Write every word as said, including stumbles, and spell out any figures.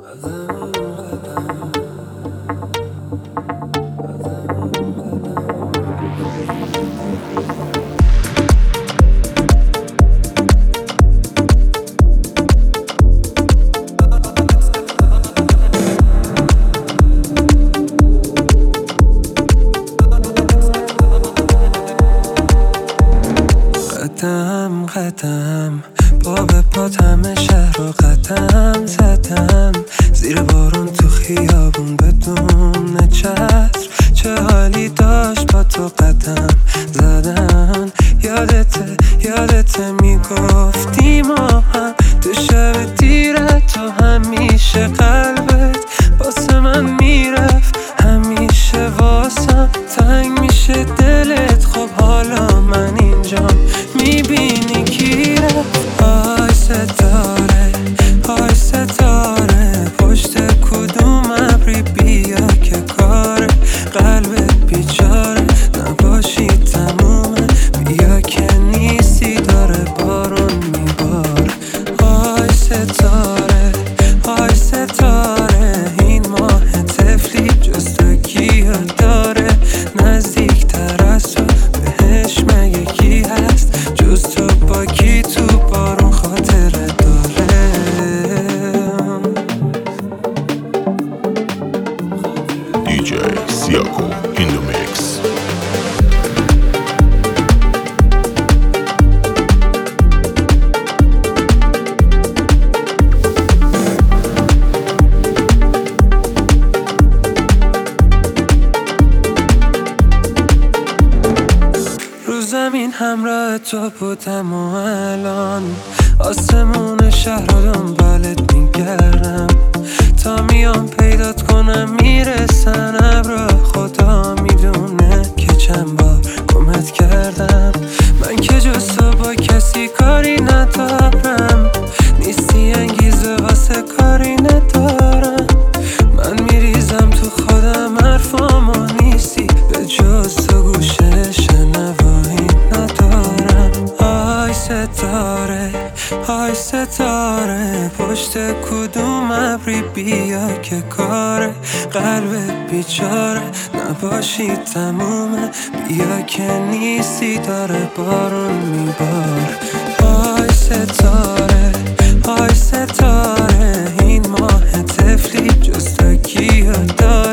قدم قدم پا به پات همه شهر رو قدم زدم، زیر بارون تو خیابون بدون چتر. چه حالی داشت با تو قدم زدن، یادته یادته میگفتی ما هم تو شب دیره، تو همیشه قلبت واسه من میرفت، همیشه واسم تنگ میشه دلت. خب حالا من اینجام میبینی کی رفت؟ آی ستاره آی ستاره، پشت کدوم ابری بیا که کار قلبت بیچاره نباشی تمومه، بیا که نیستی داره بارون میباره. آی ستاره آی ستاره، این ماه طفلی جز تو کیو داره؟ نزدیکتر از تو بهش مگه کی هست جز تو؟ با کی تو بارون خاطره داره؟ دیجی سیاکو این دو میکس. رو زمین همراه تو بودم و الان آسمون شهر رو دنبالت میگردم، تا میام پیدات کنم میرسن ابرا. خدا میدونه که چند بار گمت کردم، من که جز تو با کسی کاری ندارم، نیستی انگیزه واسه کاری ندارم. من میریزم تو خودم حرفامو نیستی، به جز تو گوشه شنوایی ندارم. آی ستاره آی ستاره، پشت کدوم ابری بیا که کار قلبت بیچاره نباشی تمومه، بیا که نیستی داره بارون میباره. آی ستاره آی ستاره، این ماه طفلی جز تو کیو داره؟